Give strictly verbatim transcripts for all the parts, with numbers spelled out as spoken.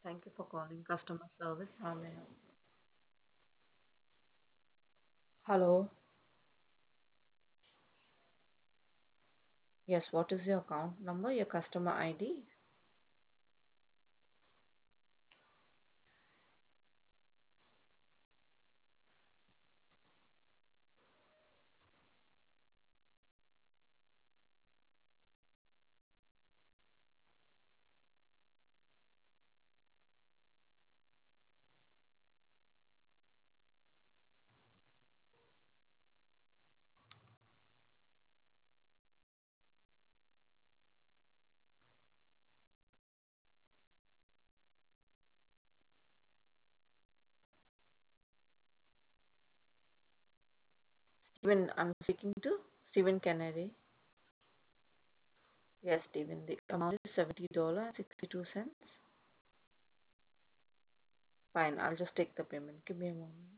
Thank you for calling customer service. How may I help? Hello. Yes, what is your account number, your customer I D? Steven, I'm speaking to Stephen Kennedy. Yes, Stephen, the amount is seventy dollars and sixty-two cents. Fine, I'll just take the payment. Give me a moment.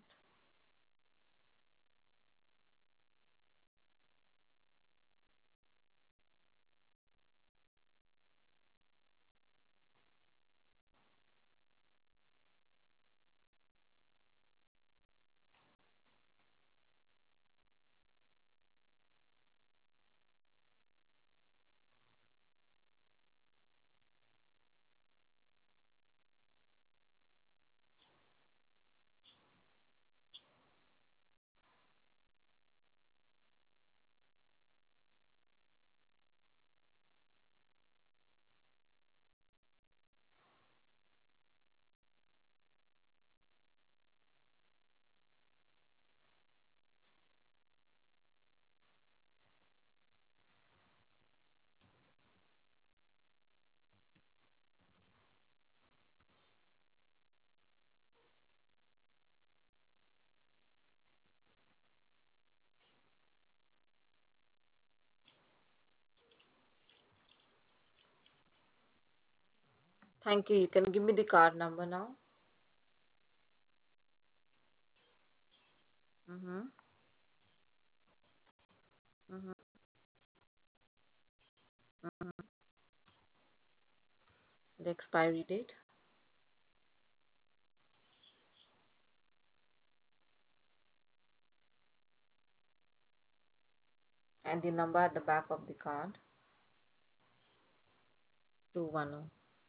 Thank you. You can give me the card number now. Mm-hmm. Mm-hmm. Mm-hmm. The expiry date and the number at the back of the card. two one zero.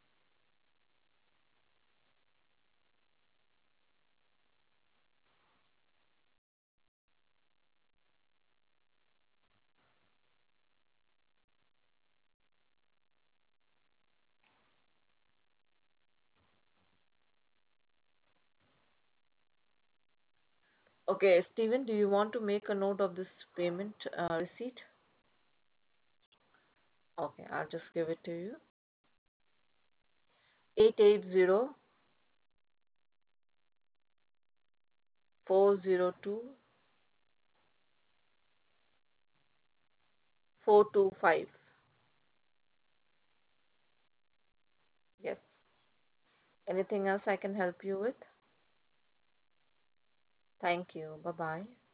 Okay, Stephen, do you want to make a note of this payment uh, receipt? Okay, I'll just give it to you. eight eight zero four zero two four two five. Yes. Anything else I can help you with? Thank you. Bye bye.